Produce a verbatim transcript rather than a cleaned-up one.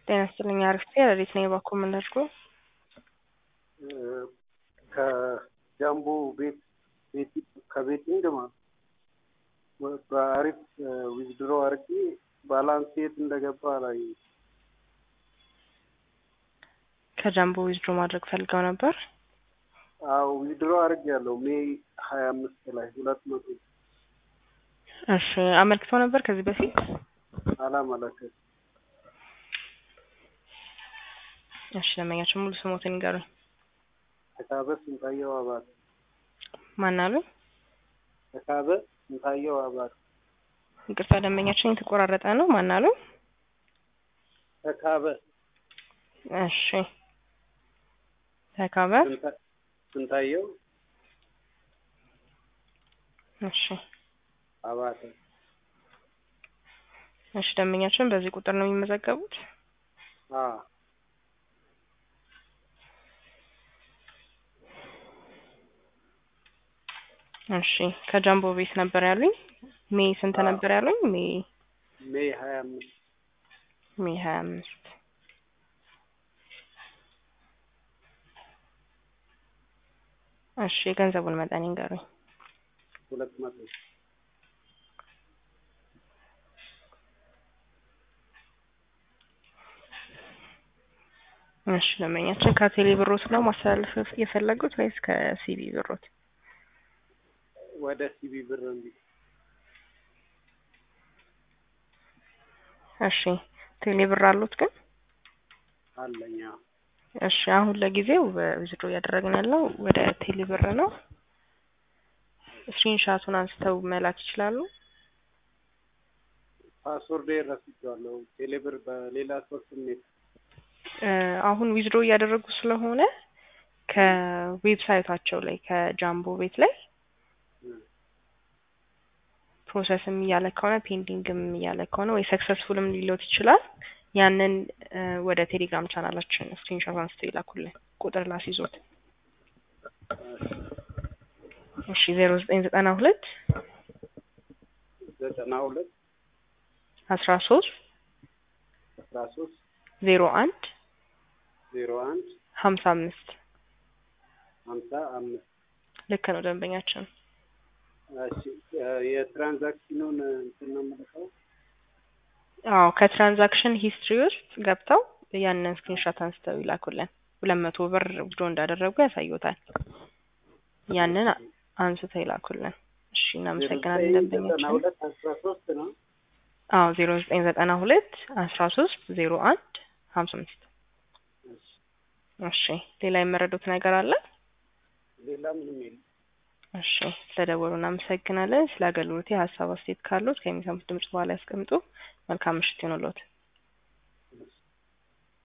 ጤና ይስጥልኝ አርፍቴ ረዲት ነኝ ባኮ ምንደርኩ ከጃምቦ ቤት ቤት ከቤቲንግ ማለት በአሪፍ ዊዝድሮ አርቂ ባላንስ የት እንደገባ ላይ ከጃምቦ ዊዝድሮ ማድረግ ፈልገው ነበር። አው ዊዝድሮ አርቂ ያለው ሜይ ሃያ አምስት ላይ ሁለት መቶ እሺ አመልክተው ነበር ከዚህ በፊት አላመለከት። እሺ ለማያችሁ ሙሉ ስሞትን ጋር ተካበ ስንታየው አባት ማን አሉ? ተካበ ስንታየው አባት ይቅርታ ደንበኛችን የተቆራረጠ ነው። ማን አሉ? ተካበ እሺ ተካበ ስንታየው እሺ አባት እሺ ደንበኛችን በዚህ ቁጥር ነው የሚመዘገቡት? አ እሺ ከጃምቦ ቤት ነበር ያሉኝ። ሜይ ስንት ነበር ያሉኝ? ሜይ ሜይ ሃያ አምስት ሜይ ሃያ አምስት እሺ የገንዘቡን መጠን ይንገሩኝ። ሁለት መቶ እሺ ለማኛችን ከቴሌ ብሮት ነው ማስተላለፍ የፈለጉት ወይስ ከሲቢ ብሮት? ወደ ሲቢ ብር እንዴ? እሺ ቴሌ ብር አሉት ግን? አለኛ። እሺ አሁን ለጊዜው ዊዝድሮ ያደረግን ያለው ወደ ቴሌ ብር ነው። ስክሪንሻቱን አንስተው መላክ ይችላሉ። ፓስወርድ ረስቼዋለሁ። ቴሌ ብር በሌላ ሶርስ ነው። አሁን ዊዝድሮ ያደረጉ ስለሆነ ከዌብሳይታቸው ላይ ከጃምቦ ቤት ላይ ፕሮሰስም ያለ ከሆነ ፔንዲንግም ያለ ከሆነ ወይ ሰክሰስፉልም ሊሎት ይችላል። ያንን ወደ ቴሌግራም ቻናላችን ስክሪንሾት አንስተው ይላኩልን። ቁጥር ላስይዞት። እሺ ዜሮ ዘጠኝ ዘጠና ሁለት ዘጠና ሁለት አስራ ሶስት አስራ ሶስት ዜሮ አንድ ዜሮ አንድ ሀምሳ አምስት ሀምሳ አምስት ልክ ነው ደንበኛችን። እሺ የትራንዛክሽኑን እንትን ነው የምልከው? አዎ ከትራንዛክሽን ሂስትሪ ውስጥ ገብተው ያንን ስክሪንሾት አንስተው ይላኩልን። ሁለት መቶ ብር ዊዝድሮ እንዳደረጉ ያሳዩታል። ያንን አንስተው ይላኩልን። እሺ እናመሰግናለን ደንበኛችን። ዘጠና ሁለት አስራ ሶስት ነው። አዎ ዜሮ ዘጠኝ ዘጠና ሁለት አስራ ሶስት ዜሮ አንድ ሀምሳ አምስት እሺ ሌላ የመረዱት ነገር አለ? ሌላ ምንም የለም። እሺ ስለደወሉ እናመሰግናለን። ስለ አገልግሎቱ ሀሳብ አስተያየት ካሉት ከሚሰሙት ድምጽ በኋላ ያስቀምጡ። መልካም ምሽት ይሁንልዎት።